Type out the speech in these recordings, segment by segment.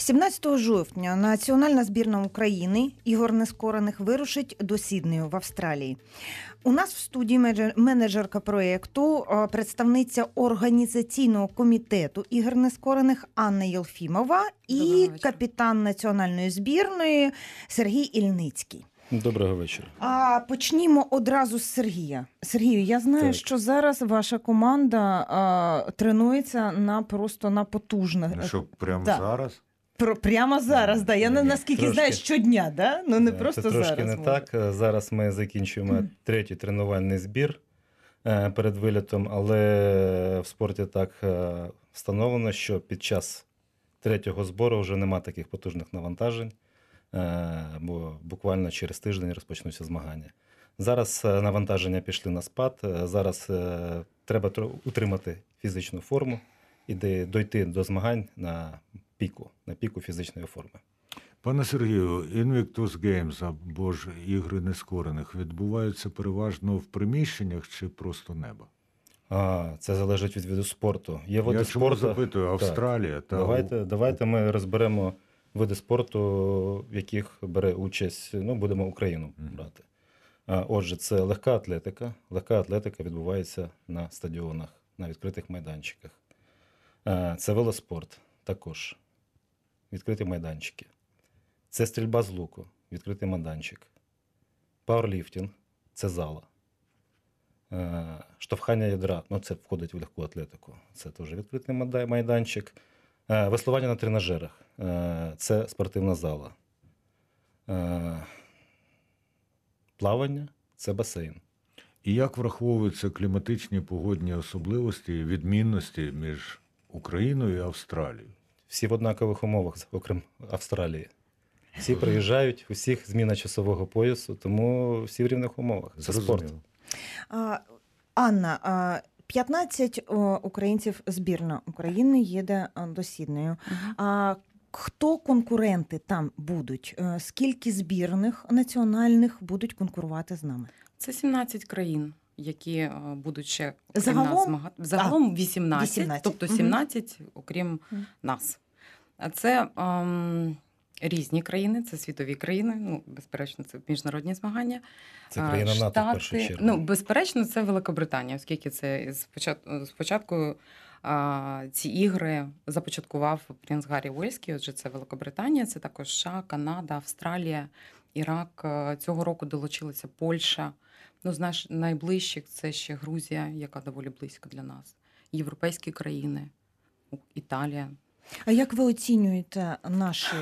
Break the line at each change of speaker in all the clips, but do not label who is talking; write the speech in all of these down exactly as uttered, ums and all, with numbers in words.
сімнадцятого жовтня національна збірна України ігор нескорених вирушить до Сіднею в Австралії. У нас в студії менеджерка проєкту, представниця організаційного комітету ігор нескорених Анна Єлфімова і капітан національної збірної Сергій Ільницький.
Доброго вечора.
А почнімо одразу з Сергія. Сергію, я знаю, так. що зараз ваша команда а, тренується на просто на потужних.
Ну що, прямо
да.
зараз?
Про, прямо зараз, да. Я не наскільки
трошки,
знаю, щодня, да? Ну не просто
це
зараз.
Трошки не може. Так. Зараз ми закінчуємо третій тренувальний збір перед вилітом, але в спорті так встановлено, що під час третього збору вже нема таких потужних навантажень, бо буквально через тиждень розпочнуться змагання. Зараз навантаження пішли на спад, зараз треба утримати фізичну форму і дойти до змагань на піку, на піку фізичної форми.
Пане Сергію, Invictus Games або ж ігри нескорених відбуваються переважно в приміщеннях чи просто неба?
А, це залежить від виду спорту. Є види
Я
спорту.
чому запитую, Австралія? Та...
Давайте, давайте ми розберемо види спорту, в яких бере участь, ну, будемо Україну брати. А, отже, це легка атлетика. Легка атлетика відбувається на стадіонах, на відкритих майданчиках. А, це велоспорт також. Відкриті майданчики. Це стрільба з луку, відкритий майданчик. Пауерліфтинг – це зала. Штовхання ядра, ну це входить в легку атлетику. Це теж відкритий майданчик. Веслування на тренажерах – це спортивна зала. Плавання – це басейн.
І як враховуються кліматичні погодні особливості і відмінності між Україною і Австралією?
Всі в однакових умовах, окрім Австралії. Всі приїжджають, усіх зміна часового поясу, тому всі в рівних умовах. Це спорт.
А, Анна, п'ятнадцять українців збірна України їде до Сіднею. Uh-huh. А хто конкуренти там будуть? Скільки збірних національних будуть конкурувати з нами?
Це сімнадцять країн, які будуть ще
загалом?
нас змагати. Загалом вісімнадцять, вісімнадцять, тобто сімнадцять, uh-huh. окрім uh-huh. нас. А це ем, різні країни, це світові країни, ну, безперечно, це міжнародні змагання.
Це країна НАТО, Штати, в першу чергу.
Ну, безперечно, це Великобританія, оскільки це спочатку, спочатку а, ці ігри започаткував принц Гаррі Уельський, отже, це Великобританія, це також США, Канада, Австралія, Ірак. Цього року долучилася Польща. Ну, з наш найближчих це ще Грузія, яка доволі близька для нас. Європейські країни, Італія.
А як ви оцінюєте наші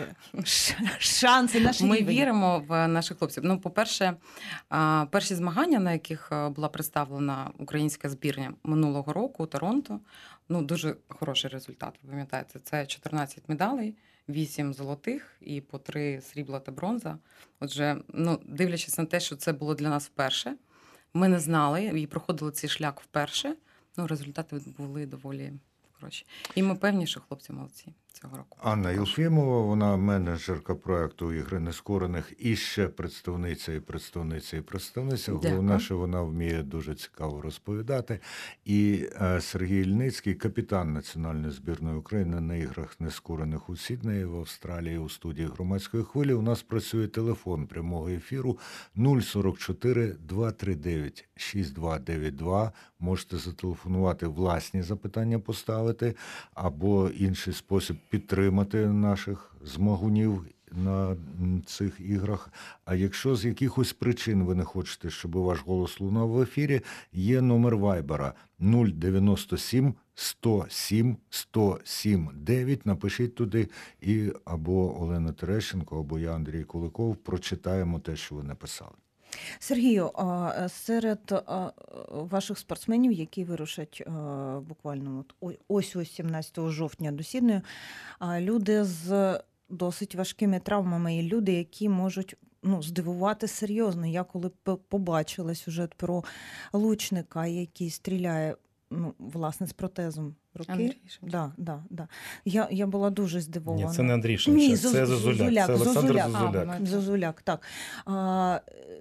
шанси, наші
Ми
рівень?
віримо в наших хлопців. Ну, по-перше, перші змагання, на яких була представлена українська збірня минулого року у Торонто, ну, дуже хороший результат, ви пам'ятаєте, це чотирнадцять медалей, вісім золотих і по три срібла та бронза. Отже, ну, дивлячись на те, що це було для нас вперше, ми не знали і проходили цей шлях вперше, ну, результати були доволі хороші. І ми певні, що хлопці молодці цього року.
Анна Єлфімова, вона менеджерка проєкту «Ігри нескорених» і ще представниця і представниця і представниця. Головне, що вона вміє дуже цікаво розповідати. І Сергій Ільницький, капітан національної збірної України на іграх нескорених у Сіднеї в Австралії у студії «Громадської хвилі». У нас працює телефон прямого ефіру нуль сорок чотири двісті тридцять дев'ять шістдесят два дев'яносто два. Можете зателефонувати, власні запитання поставити або інший спосіб підтримати наших змагунів на цих іграх. А якщо з якихось причин ви не хочете, щоб ваш голос лунав в ефірі, є номер Вайбера нуль дев'яносто сім сто сім сто сім дев'ять. Напишіть туди, і або Олена Терещенко, або я, Андрій Куликов, прочитаємо те, що ви написали.
Сергію, серед ваших спортсменів, які вирушать буквально ось-ось сімнадцятого жовтня до Сіднею, люди з досить важкими травмами і люди, які можуть, ну, здивувати серйозно. Я коли побачила сюжет про лучника, який стріляє, ну, власне, з протезом руки.
Андрій
да, да, да. Я, я була дуже здивована.
Ні, це не Андрій Шевченко,
Ні,
це Зозуляк. Зозуляк. Це Олександр
Зозуляк.
Зозуляк.
А, Зозуляк, так. А,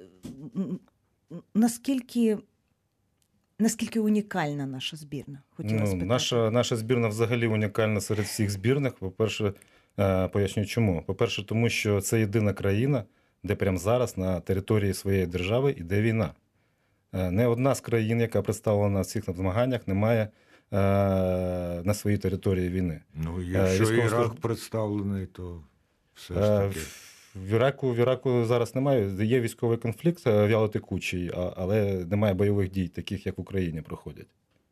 наскільки, наскільки унікальна наша збірна? Хотіла
Ну,
спитати.
наша, наша збірна взагалі унікальна серед всіх збірних. По-перше, Поясню чому. По-перше, тому що це єдина країна, де прямо зараз на території своєї держави йде війна. Не одна з країн, яка представлена в цих змаганнях, не має на своїй території війни.
Ну, якщо
Військово-
Ірак представлений, то все ж таки.
В Іраку, в Іраку зараз немає. Є військовий конфлікт вялотекучий, але немає бойових дій, таких, як в Україні проходять.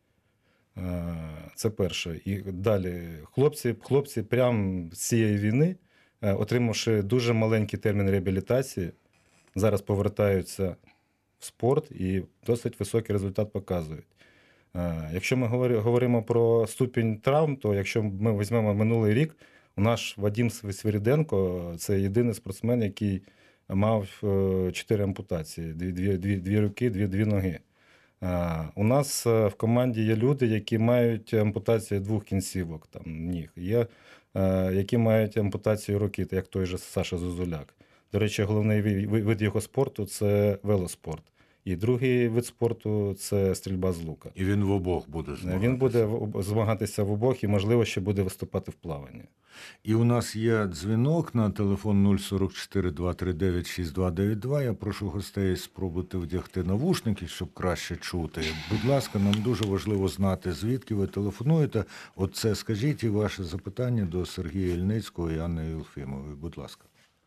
Це перше. І далі хлопці, хлопці прямо з цієї війни, отримавши дуже маленький термін реабілітації, зараз повертаються в спорт і досить високий результат показують. Якщо ми говоримо про ступінь травм, то якщо ми візьмемо минулий рік, у нас Вадим Свириденко – це єдиний спортсмен, який мав чотири ампутації, дві, дві, дві, дві руки, дві, дві ноги. У нас в команді є люди, які мають ампутацію двох кінцівок, там, ніг. Є, які мають ампутацію руки, як той же Саша Зозуляк. До речі, головний вид його спорту – це велоспорт. І другий вид спорту – це стрільба з лука.
І він в обох буде змагатися.
Він буде змагатися в обох і, можливо, ще буде виступати в плаванні.
І у нас є дзвінок на телефон нуль сорок чотири два три дев'ять шість два дев'ять два. Я прошу гостей спробувати вдягти навушники, щоб краще чути. Будь ласка, нам дуже важливо знати, звідки ви телефонуєте. Оце скажіть і ваше запитання до Сергія Ільницького і Анни Єлфімової. Будь ласка.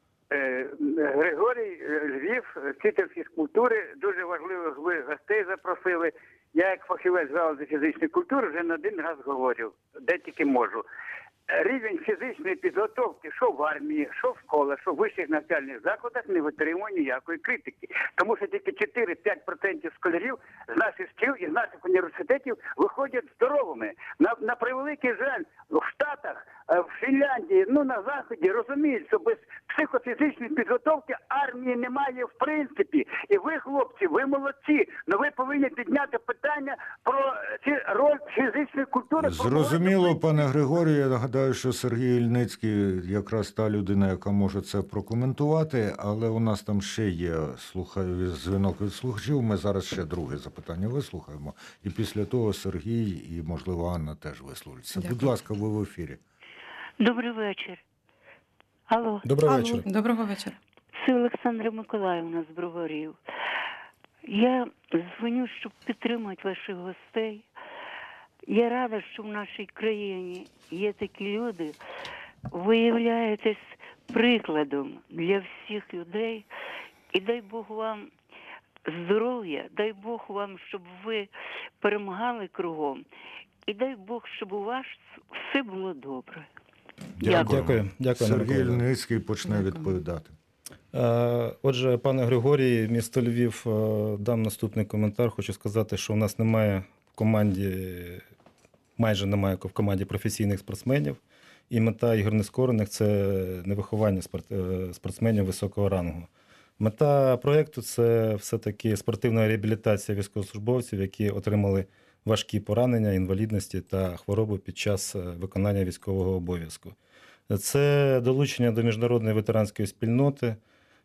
Григорій, Львів, вчитель фізкультури. Дуже важливих ви гостей запросили. Я як фахівець з галузі фізичної культури вже не один раз говорю, де тільки можу. Рівень фізичної підготовки, що в армії, що в школах, що в вищих навчальних закладах не витримує ніякої критики. Тому що тільки чотири-п'ять відсотків школярів з наших шкіл і з наших університетів виходять здоровими. На, на превеликий жаль, в Штатах, в Фінляндії, ну на Заході розуміють, що без психофізичної підготовки армії немає в принципі. І ви, хлопці, ви молодці, але ви повинні підняти питання про роль фізичної культури.
Зрозуміло, пане Григорію, я нагадаю, що Сергій Ільницький якраз та людина, яка може це прокоментувати, але у нас там ще є слухаю, дзвінок від слухачів, ми зараз ще друге запитання вислухаємо, і після того Сергій і, можливо, Анна теж висловиться. Будь ласка, ви в ефірі.
Добрий вечір. Алло.
Доброго вечора.
Доброго вечора.
Це Олександра Миколаївна з Броварів. Я дзвоню, щоб підтримати ваших гостей. Я рада, що в нашій країні є такі люди. Ви являєтесь прикладом для всіх людей. І дай Бог вам здоров'я, дай Бог вам, щоб ви перемагали кругом. І дай Бог, щоб у вас все було добре.
Дякую.
Дякую. Дякую.
Сергій Ільницький почне
Дякую.
відповідати.
Отже, пане Григорій, місто Львів, дам наступний коментар. Хочу сказати, що у нас немає в команді, майже немає в команді професійних спортсменів. І мета ігор нескорених – це не виховання спортсменів високого рангу. Мета проєкту – це все-таки спортивна реабілітація військовослужбовців, які отримали важкі поранення, інвалідності та хвороби під час виконання військового обов'язку. Це долучення до міжнародної ветеранської спільноти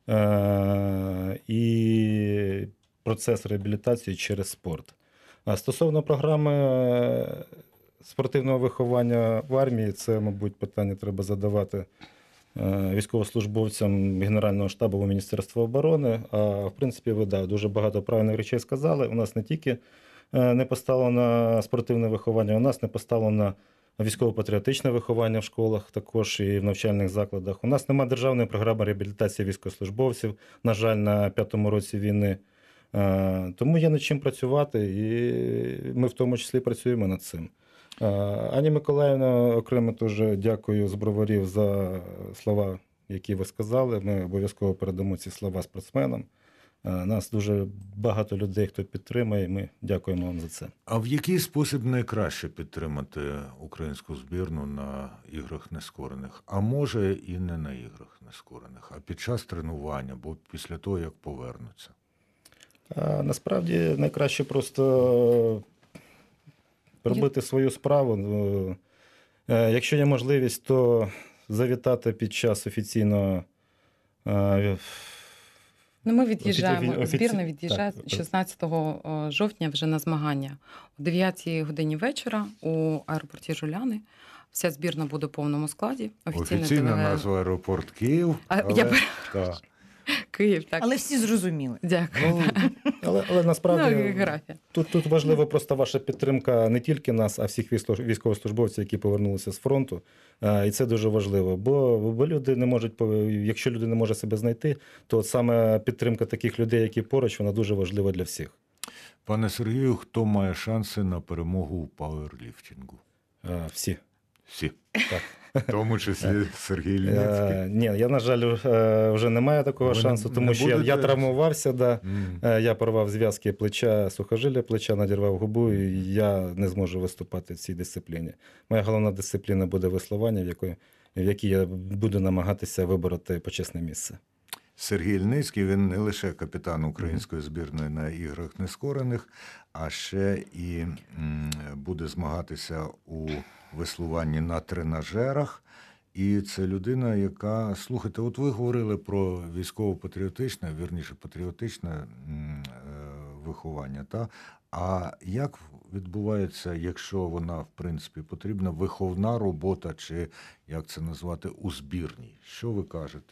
і процес реабілітації через спорт. А стосовно програми спортивного виховання в армії, це, мабуть, питання треба задавати військовослужбовцям Генерального штабу Міністерства оборони. А, в принципі, ви, да, дуже багато правильних речей сказали. У нас не тільки не поставлено спортивне виховання, у нас не поставлено військово-патріотичне виховання в школах, також і в навчальних закладах. У нас немає державної програми реабілітації військовослужбовців, на жаль, на п'ятому році війни. Тому є над чим працювати, і ми в тому числі працюємо над цим. Ані Миколаївна, окремо теж дякую з Броварів за слова, які ви сказали. Ми обов'язково передамо ці слова спортсменам. Нас дуже багато людей, хто підтримує, ми дякуємо вам за це.
А в який спосіб найкраще підтримати українську збірну на іграх нескорених? А може і не на іграх нескорених, а під час тренування, або після того, як повернуться? А,
насправді найкраще просто робити свою справу. Якщо є можливість, то завітати під час офіційного...
Ну, ми від'їжджаємо,
Офіці...
збірна від'їжджає
так.
шістнадцятого жовтня вже на змагання. О дев'ятій годині вечора у аеропорті Жуляни Вся збірна буде в повному складі. Офіційна,
Офіційна
делега-
назва аеропорт Київ.
А,
але,
я б-
та.
Київ, так.
Але всі зрозуміли.
Дякую.
Ну, але, але
Ну,
насправді
географія.
тут, тут важлива просто ваша підтримка не тільки нас, а всіх військо- військовослужбовців, які повернулися з фронту. А, І це дуже важливо. Бо, бо люди не можуть, по- якщо люди не може себе знайти, то от саме підтримка таких людей, які поруч, вона дуже важлива для всіх.
Пане Сергію, хто має шанси на перемогу у пауерліфтингу?
А, Всі.
Всі.
Так.
В тому числі Сергій Ліницький.
Е, Ні, я, на жаль, е, вже не маю такого
Ви не-
шансу, тому
не
що я,
будете?
я травмувався, да.
М.
Е, я порвав зв'язки плеча, сухожилля плеча, надірвав губу, і я не зможу виступати в цій дисципліні. Моя головна дисципліна буде веслування, в якій, в якій я буду намагатися вибороти почесне місце.
Сергій Ільницький, він не лише капітан української збірної на іграх нескорених, а ще і м, буде змагатися у веслуванні на тренажерах. І це людина, яка, слухайте, от ви говорили про військово-патріотичне, вірніше, патріотичне м, е, виховання, та? А як відбувається, якщо вона, в принципі, потрібна, виховна робота, чи, як це назвати, у збірній? Що ви кажете?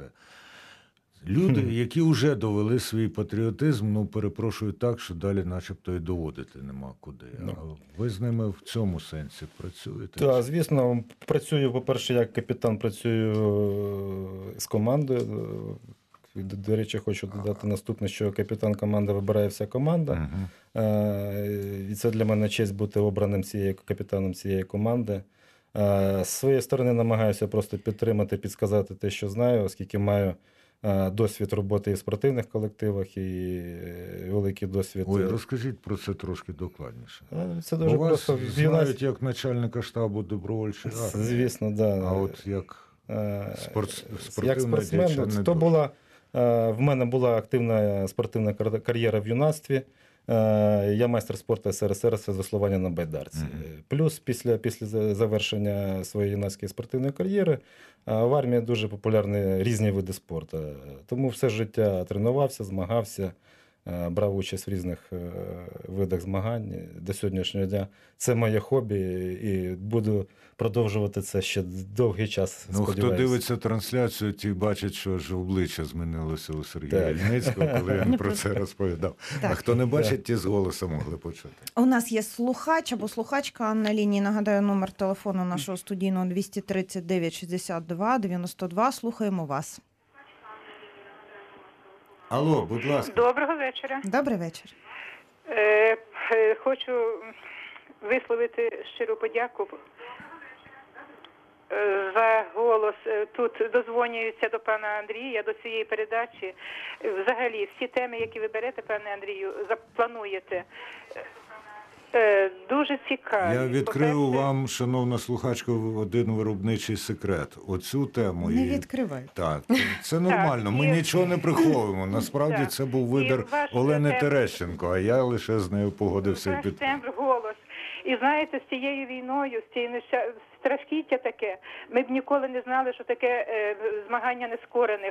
Люди, які вже довели свій патріотизм, ну, перепрошую так, що далі начебто і доводити нема куди.
Ну.
А ви з ними в цьому сенсі працюєте?
Так, звісно, працюю, по-перше, як капітан, працюю е, з командою. Е, До до речі, хочу додати наступне, що капітан команди вибирає вся команда.
Мгм.
Е, І це для мене честь бути обраним цією капітаном цієї команди. Е, З своєї сторони намагаюся просто підтримати, підсказати те, що знаю, оскільки маю е, досвід роботи і в спортивних колективах, і е, великий досвід.
Ой, розкажіть про це трошки докладніше.
Е, Це
Бо
дуже
вас
просто. В юнацтві-
знають як начальника штабу добровольчої армії.
Звісно, да.
А от як
Е,
спорт-
Як
спортивного
спортсмен,
діяча
от
не
то
дуже.
була, е, в мене була активна спортивна кар- кар'єра в юнацтві. Е, Я майстер спорту ес ер ес ер з веслування на байдарці.
Мгм.
Плюс після, після за- завершення своєї юнацької спортивної кар'єри е, в армії дуже популярні різні види спорту. Тому все життя тренувався, змагався, е, брав участь в різних е, видах змагань до сьогоднішнього дня. Це моє хобі і буду продовжувати це ще довгий час.
Ну, хто
сподіваюся.
дивиться трансляцію, ті бачать, що ж обличчя змінилося у Сергія
Так.
Ільницького, коли він про це розповідав. А
Так.
хто не бачить, ті з голосу могли почути.
У нас є слухач або слухачка на лінії. Нагадаю, номер телефону нашого студійного двісті тридцять дев'ять шістдесят два дев'яносто два. Слухаємо вас.
Алло, будь ласка.
Доброго вечора.
Добрий вечір.
Е, е, хочу висловити щиру подяку е, за голос. Е, Тут дозвонюються до пана Андрія, до цієї передачі. Е, Взагалі, всі теми, які ви берете, пане Андрію, заплануєте. Е, Дуже цікаві.
Я відкрию
По-перше,
вам, шановна слухачка, один виробничий секрет. Оцю тему.
Не
і-
відкривайте.
Так, це нормально. Ми
і-
нічого не приховуємо. Насправді
Так.
це був
І
вибір
ваш
Олени
темп-
Терещенко, а я лише з нею погодився і
ваш
підтримав.
тембр, голос. І знаєте, з цією війною, з цією неща... страшкіття таке, ми б ніколи не знали, що таке е, змагання нескорених.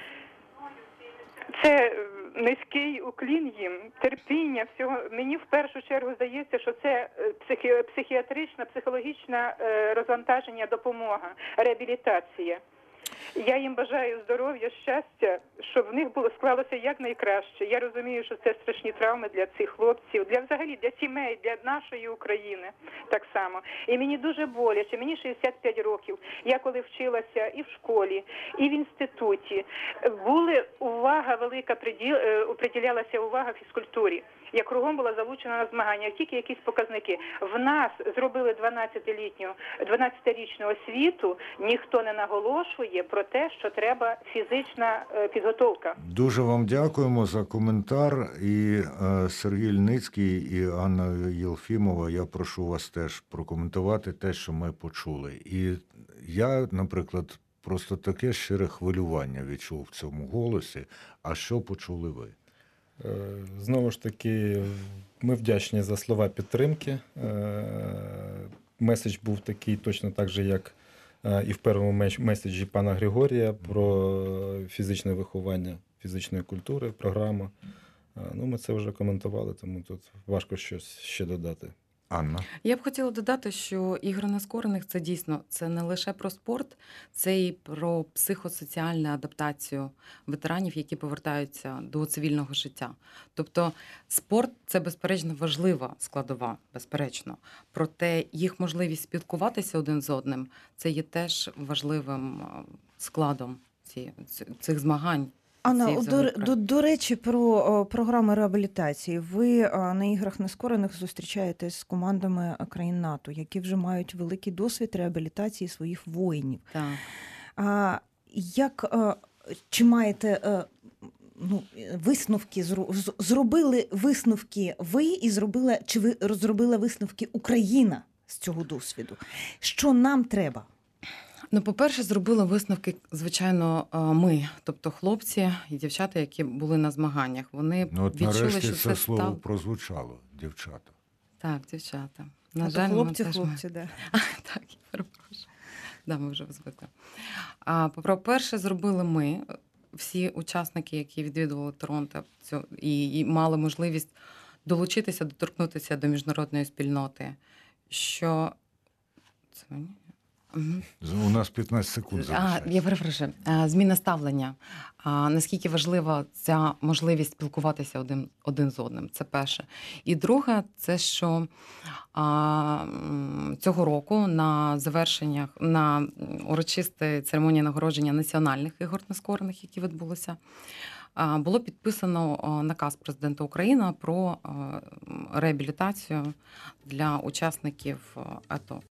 Це е, низький уклін їм, терпіння всього. Мені в першу чергу здається, що це е, психі... психіатрична, психологічна е, розвантаження, допомога, реабілітація. Я їм бажаю здоров'я, щастя, щоб в них було склалося якнайкраще. Я розумію, що це страшні травми для цих хлопців, для взагалі для сімей, для нашої України так само. І мені дуже боляче. Мені шістдесят п'ять років. Я коли вчилася і в школі, і в інституті, були увага велика приділ, е, приділялася увага фізкультурі. Я кругом була залучена на змагання, тільки якісь показники. В нас зробили дванадцятилітню, дванадцятирічну освіту, ніхто не наголошує про те, що треба фізична е, підготовка.
Дуже вам дякуємо за коментар. І е, Сергій Ільницький і Анна Єлфімова, я прошу вас теж прокоментувати те, що ми почули. І я, наприклад, просто таке щире хвилювання відчув в цьому голосі. А що почули ви?
Е, Знову ж таки, ми вдячні за слова підтримки. Е, Меседж був такий точно так же, як е, і в першому меш- меседжі пана Григорія про фізичне виховання, фізичної культури, програма. Е, Ну, ми це вже коментували, тому тут важко щось ще додати.
Анна.
Я б хотіла додати, що ігри нескорених це дійсно це не лише про спорт, це і про психосоціальну адаптацію ветеранів, які повертаються до цивільного життя. Тобто спорт це безперечно важлива складова, безперечно. Проте їх можливість спілкуватися один з одним це є теж важливим складом ці- цих змагань.
Анна,
цієї
до,
взагалі
до, до речі, про о, програми реабілітації. Ви о, на іграх нескорених зустрічаєтесь з командами країн НАТО, які вже мають великий досвід реабілітації своїх воїнів.
Так.
А як о, чи маєте е, ну, висновки, зру- з- зробили висновки ви і зробила чи ви розробила висновки Україна з цього досвіду? Що нам треба?
Ну, по-перше, зробили висновки, звичайно, е, ми, тобто хлопці і дівчата, які були на змаганнях. Вони
Ну, от
відчули,
нарешті
що
це
це
слово
став...
прозвучало, дівчата.
Так, дівчата.
А
На
то
жаль,
хлопці,
ми теж...
хлопці, да.
Так, я перепрошую. Да, ми вже звикли. А, по-перше, зробили ми, всі учасники, які відвідували Торонто цю- і, і мали можливість долучитися, доторкнутися до міжнародної спільноти, що... Це мені? Мгм.
У нас п'ятнадцять секунд
А,
залишається.
я перепрошую. А, Зміна ставлення. А, Наскільки важлива ця можливість спілкуватися один, один з одним. Це перше. І друге, це що а, м, цього року на завершеннях, на урочистій церемонії нагородження національних ігор нескорених, які відбулися, а, було підписано а, наказ президента України про а, реабілітацію для учасників а, АТО.